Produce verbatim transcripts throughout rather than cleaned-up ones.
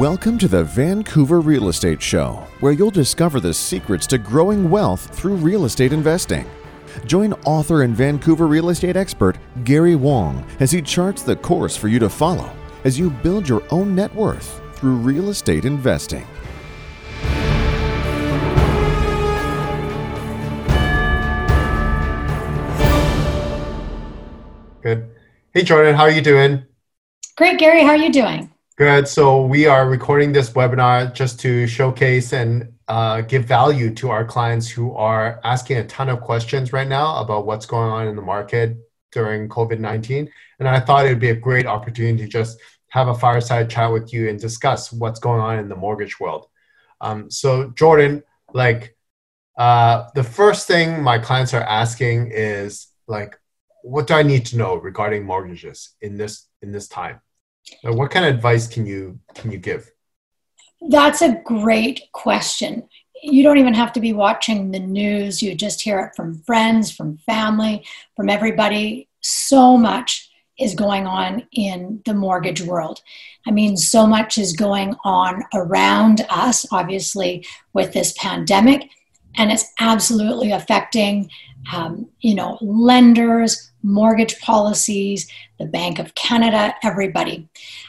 Welcome to the Vancouver Real Estate Show, where you'll discover the secrets to growing wealth through real estate investing. Join author and Vancouver real estate expert Gary Wong as he charts the course for you to follow as you build your own net worth through real estate investing. Good. Hey, Jordan, how are you doing? Great, Gary. How are you doing? Good. So we are recording this webinar just to showcase and uh, give value to our clients who are asking a ton of questions right now about what's going on in the market during COVID nineteen. And I thought it would be a great opportunity to just have a fireside chat with you and discuss what's going on in the mortgage world. Um, so Jordan, like uh, the first thing my clients are asking is like, what do I need to know regarding mortgages in this in this time? Now, what kind of advice can you can you give? That's a great question. You don't even have to be watching the news. You just hear it from friends, from family, from everybody. So much is going on in the mortgage world. I mean, so much is going on around us, obviously, with this pandemic, and it's absolutely affecting, um, you know, lenders, mortgage policies, the Bank of Canada, everybody.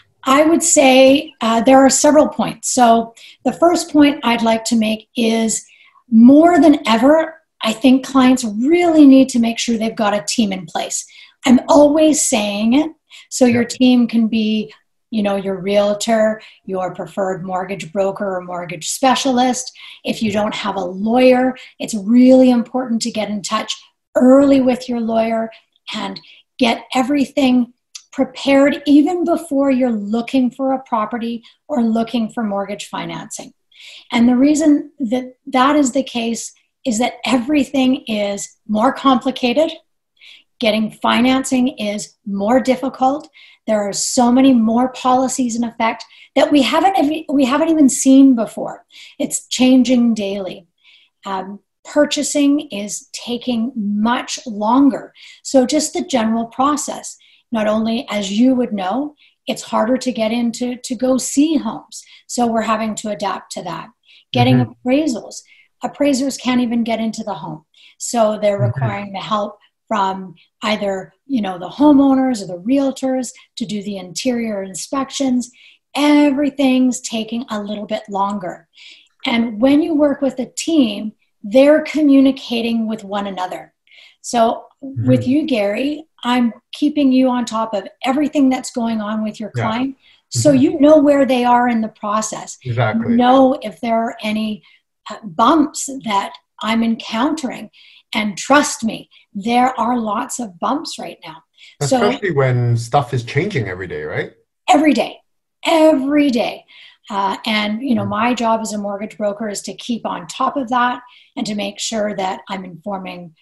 I would say uh, there are several points. So the first point I'd like to make is more than ever, I think clients really need to make sure they've got a team in place. I'm always saying it. So your team can be, you know, your realtor, your preferred mortgage broker or mortgage specialist. If you don't have a lawyer, it's really important to get in touch early with your lawyer and get everything prepared even before you're looking for a property or looking for mortgage financing. And the reason that that is the case is that everything is more complicated. Getting financing is more difficult. There are so many more policies in effect that we haven't we haven't even seen before. It's changing daily. Um, purchasing is taking much longer. So just the general process, not only, as you would know, it's harder to get into to go see homes. So we're having to adapt to that. Getting mm-hmm. appraisals. Appraisers can't even get into the home. So they're mm-hmm. requiring the help from either, you know, the homeowners or the realtors to do the interior inspections. Everything's taking a little bit longer. And when you work with a team, they're communicating with one another. So mm-hmm. with you, Gary, I'm keeping you on top of everything that's going on with your client. Yeah. Mm-hmm. So you know where they are in the process. Exactly. You know if there are any uh, bumps that I'm encountering. And trust me, there are lots of bumps right now. Especially so, when stuff is changing every day, right? Every day, every day. Uh, and, you know, my job as a mortgage broker is to keep on top of that and to make sure that I'm informing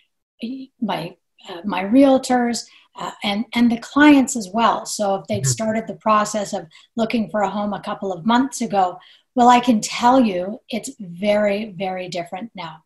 my uh, my realtors uh, and, and the clients as well. So if they'd started the process of looking for a home a couple of months ago, well, I can tell you it's very, very different now.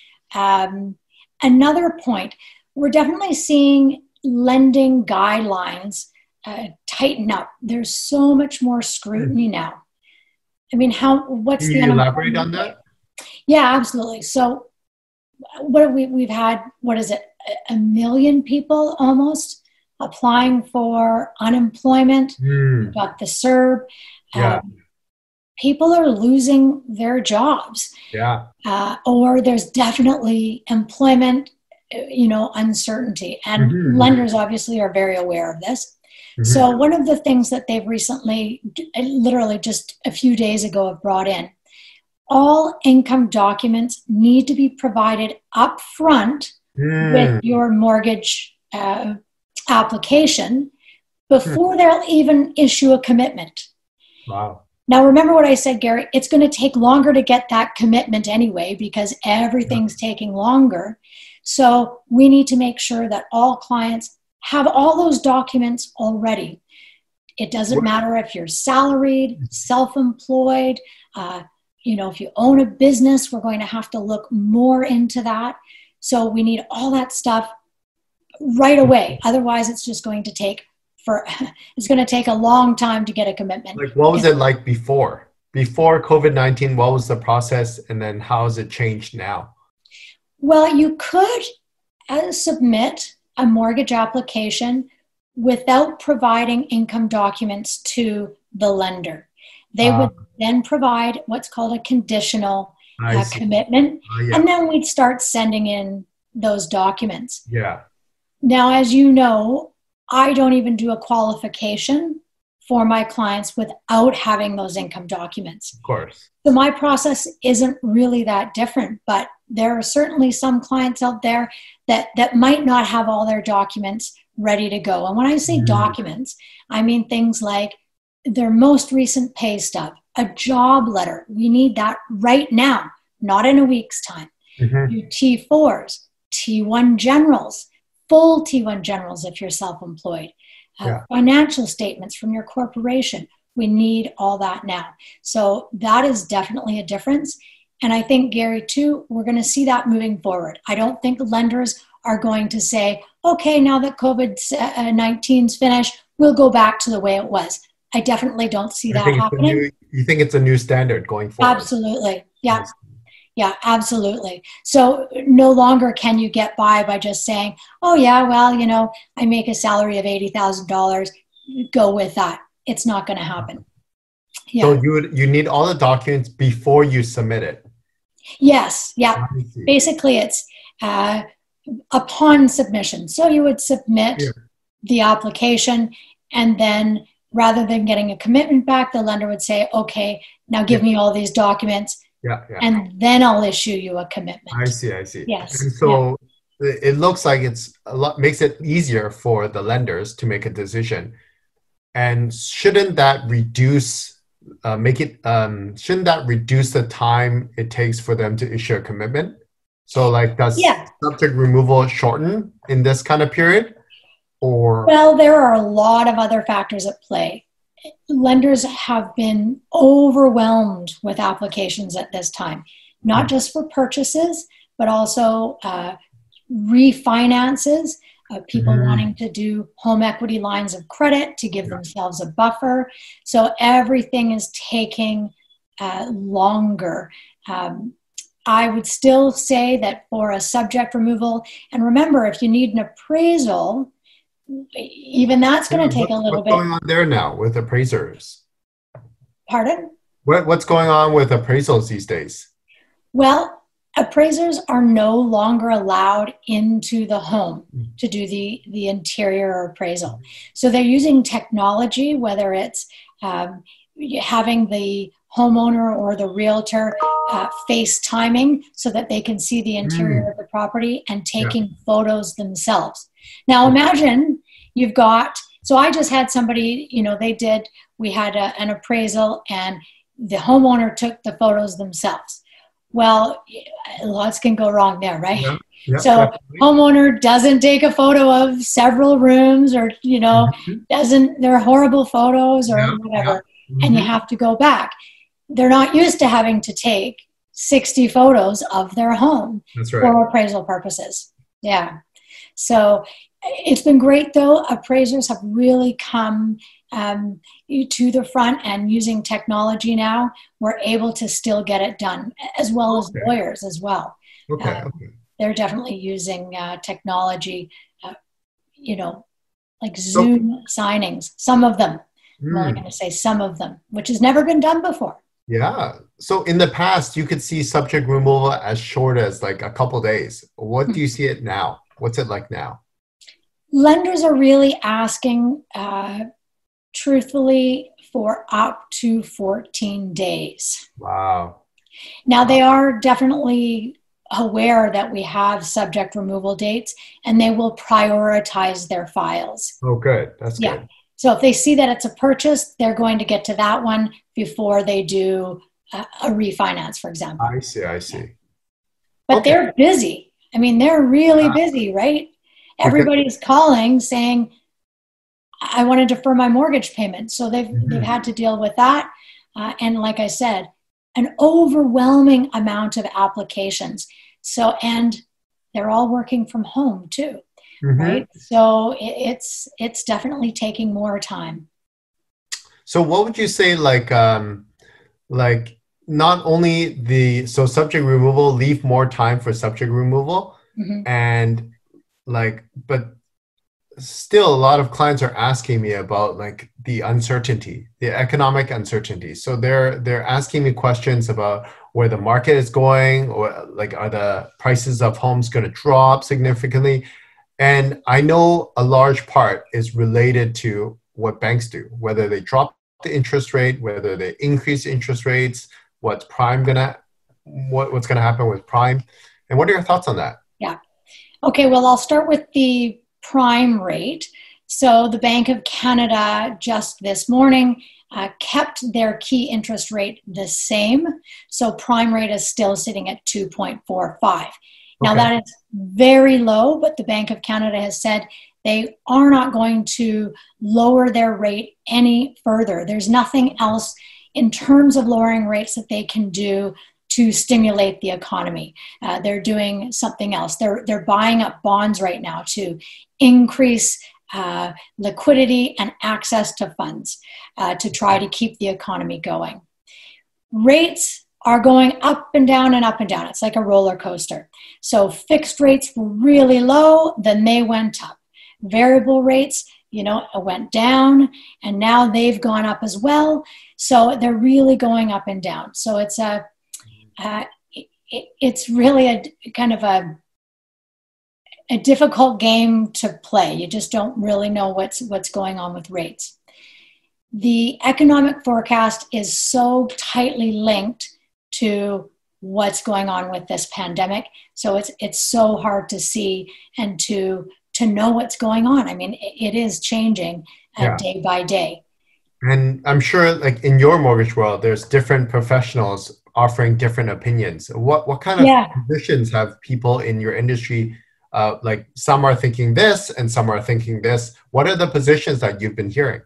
Um, another point, we're definitely seeing lending guidelines uh, tighten up. There's so much more scrutiny now. I mean, how? What's Can the you elaborate on that? Yeah, absolutely. So, what we we've had? What is it? A million people almost applying for unemployment. Mm. We've got the C E R B. Yeah. Um, people are losing their jobs. Yeah. Uh, or there's definitely employment, you know, uncertainty, and mm-hmm. lenders obviously are very aware of this. Mm-hmm. So one of the things that they've recently, literally just a few days ago, have brought in, all income documents need to be provided up front mm. with your mortgage uh, application before mm. they'll even issue a commitment. Wow. Now, remember what I said, Gary, it's going to take longer to get that commitment anyway because everything's yeah. taking longer. So we need to make sure that all clients have all those documents already. It doesn't matter if you're salaried, self-employed, uh, you know, if you own a business, we're going to have to look more into that. So we need all that stuff right away. Otherwise, it's just going to take for, it's going to take a long time to get a commitment. Like, what was it like before? before COVID nineteen, what was the process, and then how has it changed now? Well, you could uh, submit a mortgage application without providing income documents to the lender. They Uh, would then provide what's called a conditional I uh, see. commitment, Uh, yeah. and then we'd start sending in those documents. Yeah. Now, as you know, I don't even do a qualification for my clients without having those income documents. Of course. So my process isn't really that different, but there are certainly some clients out there that, that might not have all their documents ready to go. And when I say Mhm. documents, I mean things like their most recent pay stub, a job letter. We need that right now, not in a week's time. Mhm. Your T fours, T one generals, full T one generals if you're self-employed, uh, Yeah. financial statements from your corporation. We need all that now. So that is definitely a difference. And I think, Gary, too, we're going to see that moving forward. I don't think lenders are going to say, okay, now that COVID nineteen's finished, we'll go back to the way it was. I definitely don't see I that think it's a happening. new, you think it's a new standard going forward? Absolutely. Yeah. Yeah, absolutely. So no longer can you get by by just saying, oh, yeah, well, you know, I make a salary of eighty thousand dollars. Go with that. It's not going to happen. Yeah. So you would, you need all the documents before you submit it? Yes. Yeah. I see. Basically, it's uh, upon submission. So you would submit Yeah. the application, and then rather than getting a commitment back, the lender would say, okay, now give Yeah. me all these documents, Yeah, yeah. and then I'll issue you a commitment. I see, I see. Yes. And so it it looks like it's a lot, makes it easier for the lenders to make a decision. And shouldn't that reduce, uh, make it, um, shouldn't that reduce the time it takes for them to issue a commitment? So like does Yeah. subject removal shorten in this kind of period? Or Well, there are a lot of other factors at play. Lenders have been overwhelmed with applications at this time, not just for purchases, but also uh, refinances, uh, people Mhm. wanting to do home equity lines of credit to give Yeah. themselves a buffer. So everything is taking uh, longer. Um, I would still say that for a subject removal, and remember, if you need an appraisal, even that's going to take a What's- little what's bit. going on there now with appraisers? Pardon? What, what's going on with appraisals these days? Well, appraisers are no longer allowed into the home to do the, the interior appraisal. So they're using technology, whether it's um, having the homeowner or the realtor uh, FaceTiming so that they can see the interior Mm. of the property and taking photos themselves. Now imagine you've got, so I just had somebody, you know, they did, we had a, an appraisal and the homeowner took the photos themselves. Well, lots can go wrong there, right? Yeah, yeah, So definitely. homeowner doesn't take a photo of several rooms, or, you know, Mhm. doesn't, they're horrible photos or Yeah, whatever, yeah. and you Mhm. have to go back. They're not used to having to take sixty photos of their home That's right. for appraisal purposes. Yeah. So it's been great though. Appraisers have really come um, to the front, and using technology now, we're able to still get it done, as well as Okay. lawyers as well. Okay, Uh, okay. They're definitely using uh, technology, uh, you know, like So- Zoom signings, some of them. I'm only Mm, going to say some of them, which has never been done before. yeah. So in the past, you could see subject removal as short as like a couple days. What do you see it now? What's it like now? Lenders are really asking, uh, truthfully, for up to fourteen days. Wow. Now, they are definitely aware that we have subject removal dates, and they will prioritize their files. Oh, good. That's Yeah. good. So if they see that it's a purchase, they're going to get to that one before they do a, a refinance, for example. I see, I see. But Okay. they're busy. I mean, they're really Yeah. busy, right? Everybody's calling saying, I want to defer my mortgage payment. So they've, Mhm. they've had to deal with that. Uh, and like I said, an overwhelming amount of applications. So, and they're all working from home too, Mhm. right? So it, it's, it's definitely taking more time. So what would you say, like, um, like not only the so subject removal, leave more time for subject removal, Mm-hmm. and like, but still a lot of clients are asking me about like the uncertainty, the economic uncertainty. So they're they're asking me questions about where the market is going, or like are the prices of homes going to drop significantly? And I know a large part is related to what banks do, whether they drop the interest rate, whether they increase interest rates, what's prime gonna what, what's gonna happen with prime. And what are your thoughts on that? Yeah. Okay, well, I'll start with the prime rate. So the Bank of Canada just this morning uh, kept their key interest rate the same. So prime rate is still sitting at two point four five. Now Okay. that is very low, but the Bank of Canada has said they are not going to lower their rate any further. There's nothing else in terms of lowering rates that they can do to stimulate the economy. Uh, they're doing something else. They're they're buying up bonds right now to increase uh, liquidity and access to funds uh, to try to keep the economy going. Rates are going up and down and up and down. It's like a roller coaster. So fixed rates were really low, then they went up. Variable rates, you know, went down, and now they've gone up as well. So they're really going up and down. So it's a Uh, it, it's really a kind of a a difficult game to play. You just don't really know what's what's going on with rates. The economic forecast is so tightly linked to what's going on with this pandemic, so it's it's so hard to see and to to know what's going on. I mean, it, it is changing uh, Yeah. day by day. And I'm sure like in your mortgage world, there's different professionals offering different opinions. What what kind of Yeah. positions have people in your industry? Uh, like some are thinking this and some are thinking this. What are the positions that you've been hearing?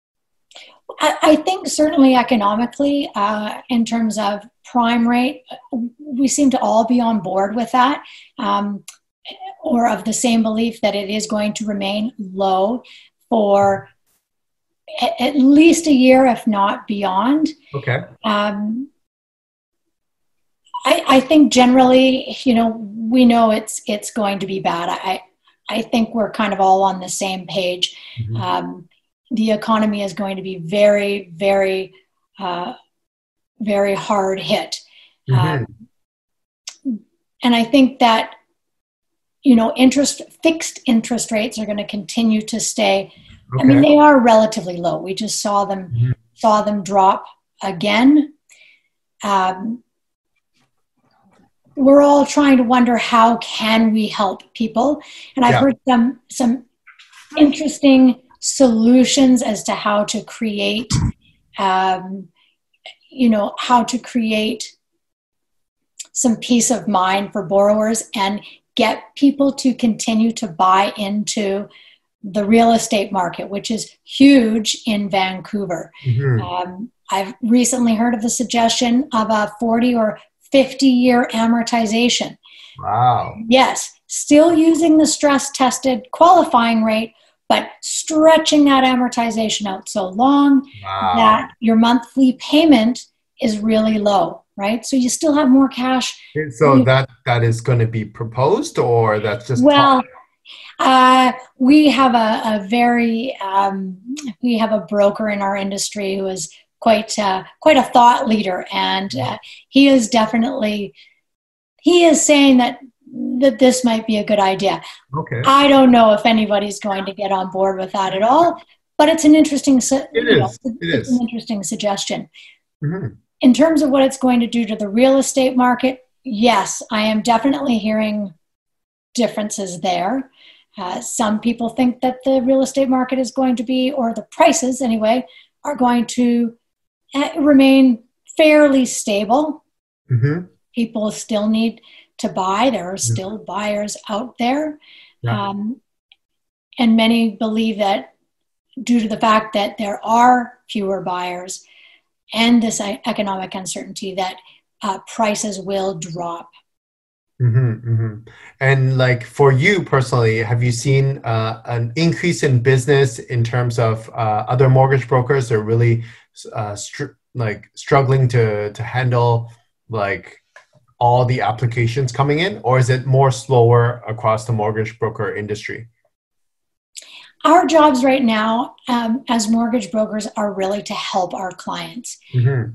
I, I think certainly economically, uh, in terms of prime rate, we seem to all be on board with that, um, or of the same belief that it is going to remain low for at, at least a year, if not beyond. Okay. Um, I, I think generally, you know, we know it's it's going to be bad. I I think we're kind of all on the same page. Mm-hmm. Um, the economy is going to be very, very, uh, very hard hit. Mm-hmm. Um, and I think that, you know, interest fixed interest rates are going to continue to stay. Okay. I mean, they are relatively low. We just saw them Mm-hmm. saw them drop again. Um, we're all trying to wonder, how can we help people? And I've Yeah. heard some some interesting solutions as to how to create, um, you know, how to create some peace of mind for borrowers and get people to continue to buy into the real estate market, which is huge in Vancouver. Mm-hmm. Um, I've recently heard of the suggestion of a forty or fifty year amortization. Wow. Yes, still using the stress tested qualifying rate, but stretching that amortization out so long Wow. that your monthly payment is really low, right? So you still have more cash. So that that is going to be proposed, or that's just Well, talk? uh, we have a, a very, um, we have a broker in our industry who is quite, uh, quite a thought leader. And uh, he is definitely, he is saying that, that this might be a good idea. Okay. I don't know if anybody's going to get on board with that at all, but it's an interesting, su- It you know, is. It it's is. an interesting suggestion. Mm-hmm. In terms of what it's going to do to the real estate market, yes, I am definitely hearing differences there. Uh, some people think that the real estate market is going to be, or the prices anyway, are going to uh, remain fairly stable. Mm-hmm. People still need to buy. There are still buyers out there. Yeah. Um, and many believe that due to the fact that there are fewer buyers and this economic uncertainty, that uh, prices will drop. Mm-hmm, mm-hmm. And like for you personally, have you seen uh, an increase in business in terms of uh, other mortgage brokers are really uh, str- like struggling to to handle like all the applications coming in, or is it more slower across the mortgage broker industry? Our jobs right now um, as mortgage brokers are really to help our clients. Mm-hmm.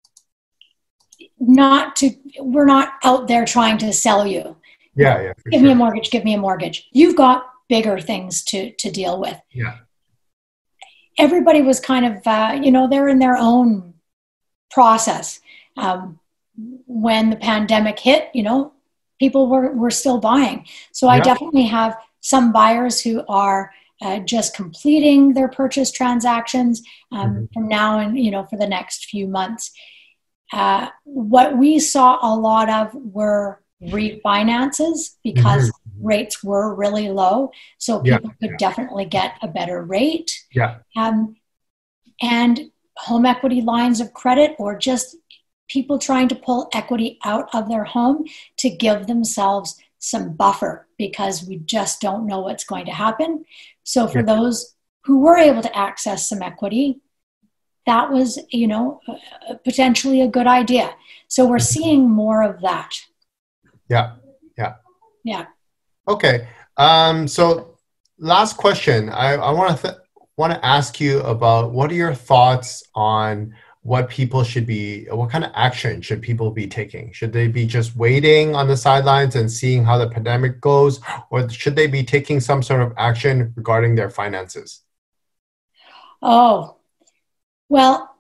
Not to, we're not out there trying to sell you. Yeah, yeah. Give sure. me a mortgage, give me a mortgage. You've got bigger things to, to deal with. Yeah. Everybody was kind of, uh, you know, they're in their own process. Um, when the pandemic hit, you know, people were, were still buying. So I Yeah. definitely have some buyers who are uh, just completing their purchase transactions um, Mm-hmm. from now and, you know, for the next few months. Uh, what we saw a lot of were refinances because Mm-hmm. rates were really low. So Yeah. people could Yeah. definitely get a better rate. Yeah. Um, and home equity lines of credit, or just people trying to pull equity out of their home to give themselves some buffer, because we just don't know what's going to happen. So for Yeah. those who were able to access some equity, that was, you know, uh, potentially a good idea. So we're seeing more of that. Yeah. Yeah. Yeah. Okay. Um, so last question. I, I want to th- want to ask you about, what are your thoughts on what people should be, what kind of action should people be taking? Should they be just waiting on the sidelines and seeing how the pandemic goes, or should they be taking some sort of action regarding their finances? Oh, well,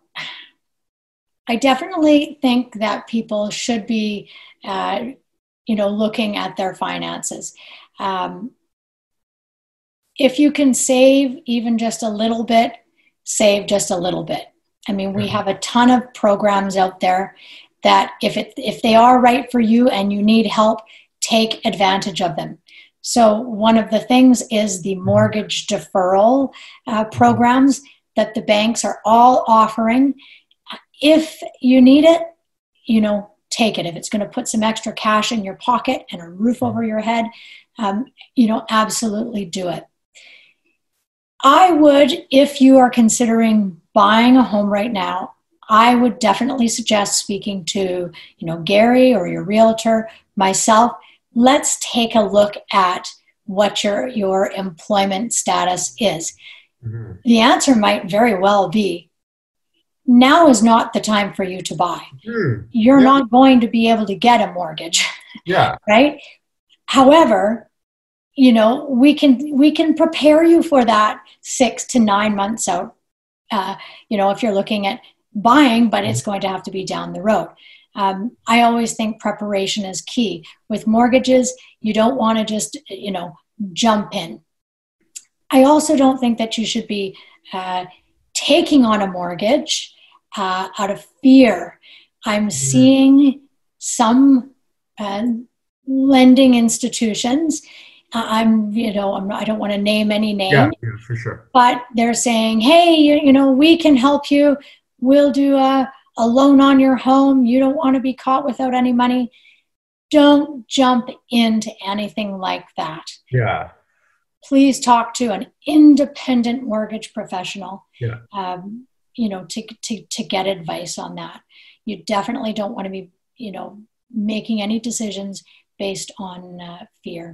I definitely think that people should be, uh, you know, looking at their finances. Um, if you can save even just a little bit, save just a little bit. I mean, we have a ton of programs out there that if it if they are right for you and you need help, take advantage of them. So one of the things is the mortgage deferral uh, programs that the banks are all offering. If you need it, you know, take it. If it's going to put some extra cash in your pocket and a roof over your head, um, you know, absolutely do it. I would, if you are considering buying a home right now, I would definitely suggest speaking to, you know, Gary or your realtor, myself. Let's take a look at what your, your employment status is. Mm-hmm. The answer might very well be, now is not the time for you to buy. Mm-hmm. You're yeah. not going to be able to get a mortgage. Yeah. Right? However, you know, we can we can prepare you for that six to nine months out. Uh, you know, if you're looking at buying, but it's going to have to be down the road. Um, I always think preparation is key. With mortgages, you don't want to just, you know, jump in. I also don't think that you should be uh, taking on a mortgage uh, out of fear. I'm mm-hmm. seeing some uh, lending institutions. Uh, I'm, you know, I'm, I don't want to name any name. Yeah, yeah, for sure. But they're saying, hey, you, you know, we can help you. We'll do a, a loan on your home. You don't want to be caught without any money. Don't jump into anything like that. Yeah. Please talk to an independent mortgage professional, yeah. um, you know, to, to, to get advice on that. You definitely don't want to be, you know, making any decisions based on uh, fear.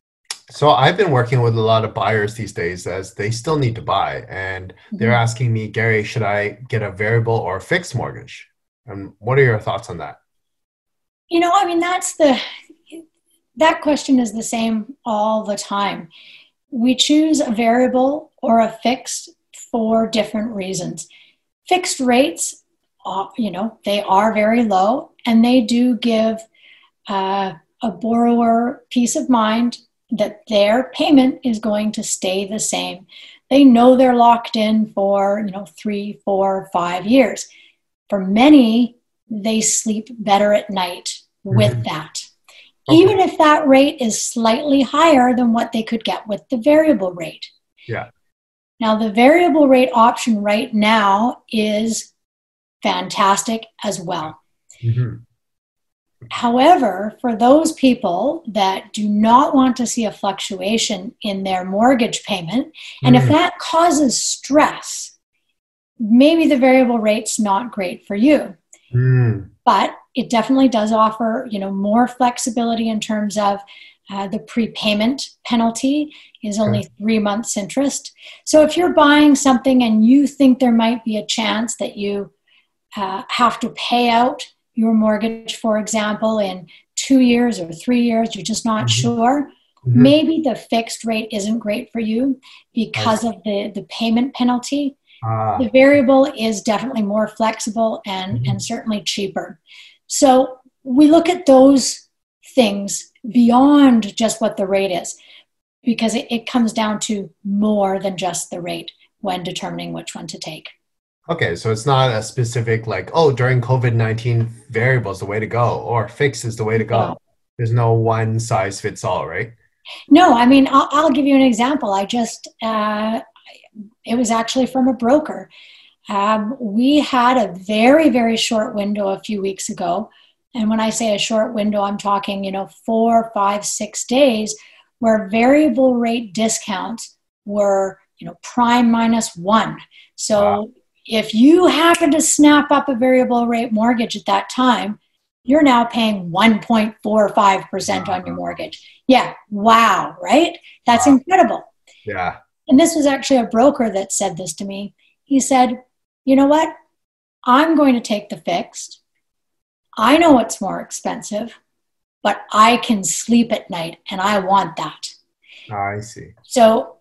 So I've been working with a lot of buyers these days, as they still need to buy. And they're mm-hmm. asking me, Gary, should I get a variable or a fixed mortgage? And what are your thoughts on that? You know, I mean, that's the, that question is the same all the time. We choose a variable or a fixed for different reasons. Fixed rates, uh, you know, they are very low, and they do give uh, a borrower peace of mind that their payment is going to stay the same. They know they're locked in for, you know, three, four, five years. For many, they sleep better at night with mm-hmm. that. Okay. Even if that rate is slightly higher than what they could get with the variable rate. Yeah. Now, the variable rate option right now is fantastic as well. Mm-hmm. However, for those people that do not want to see a fluctuation in their mortgage payment, and mm. if that causes stress, maybe the variable rate's not great for you. Mm. But it definitely does offer, you know, more flexibility in terms of uh, the prepayment penalty is only Okay. three months interest. So if you're buying something and you think there might be a chance that you uh, have to pay out your mortgage, for example, in two years or three years, you're just not Mhm. sure, Mhm. maybe the fixed rate isn't great for you because of the, the payment penalty. Ah. The variable is definitely more flexible and, Mhm. and certainly cheaper. So we look at those things beyond just what the rate is, because it, it comes down to more than just the rate when determining which one to take. Okay, so it's not a specific like, oh, during COVID nineteen, variable is the way to go, or fixed is the way to go. No. There's no one size fits all, right? No, I mean, I'll, I'll give you an example. I just, uh, it was actually from a broker. Um, we had a very, very short window a few weeks ago. And when I say a short window, I'm talking, you know, four, five, six days where variable rate discounts were, you know, prime minus one. So Wow. if you happen to snap up a variable rate mortgage at that time, you're now paying one point four five percent on your mortgage. Yeah. Wow. Right? That's Wow. incredible. Yeah. And this was actually a broker that said this to me. He said, you know what? I'm going to take the fixed. I know it's more expensive, but I can sleep at night and I want that. Ah, I see. So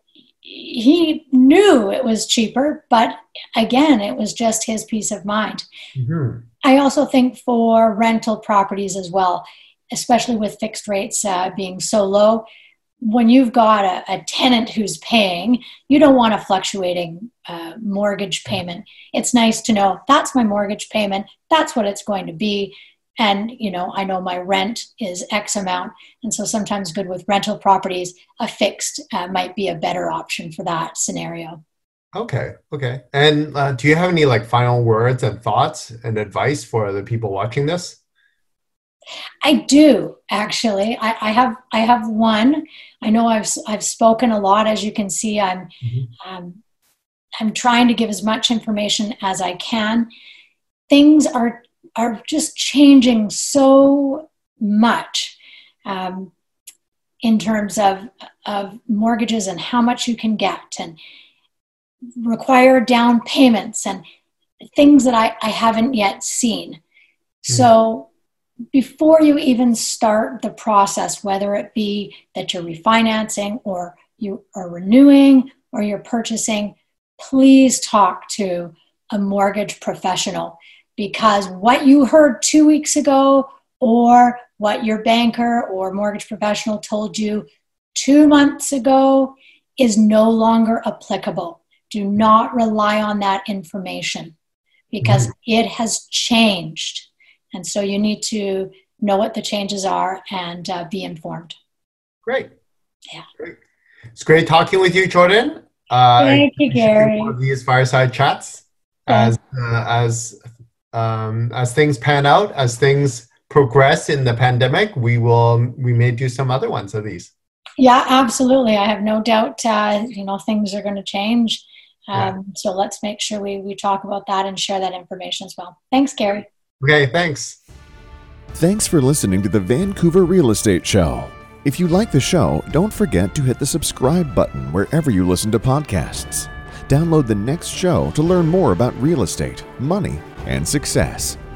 he knew it was cheaper, but again, it was just his peace of mind. Mhm. I also think for rental properties as well, especially with fixed rates uh, being so low, when you've got a, a tenant who's paying, you don't want a fluctuating uh, mortgage payment. It's nice to know that's my mortgage payment. That's what it's going to be. And, you know, I know my rent is X amount. And so sometimes good with rental properties, a fixed uh, might be a better option for that scenario. Okay. Okay. And uh, do you have any like final words and thoughts and advice for the people watching this? I do actually. I, I have. I have one. I know I've I've spoken a lot. As you can see, I'm Mhm. um, I'm trying to give as much information as I can. Things are are just changing so much um, in terms of of mortgages and how much you can get and require down payments and things that I, I haven't yet seen. So before you even start the process, whether it be that you're refinancing or you are renewing or you're purchasing, please talk to a mortgage professional, because what you heard two weeks ago or what your banker or mortgage professional told you two months ago is no longer applicable. Do not rely on that information because Mhm. it has changed. And so you need to know what the changes are and uh, be informed. Great. Yeah. Great. It's great talking with you, Jordan. Uh, Thank I you, appreciate Gary. more of these fireside chats Thanks. as uh, as um, as things pan out, as things progress in the pandemic. We will we may do some other ones of these. Yeah, absolutely. I have no doubt, uh, you know, things are going to change. Um, Yeah. So let's make sure we, we talk about that and share that information as well. Thanks, Gary. Okay. Thanks. Thanks for listening to the Vancouver Real Estate Show. If you like the show, don't forget to hit the subscribe button wherever you listen to podcasts. Download the next show to learn more about real estate, money, and success.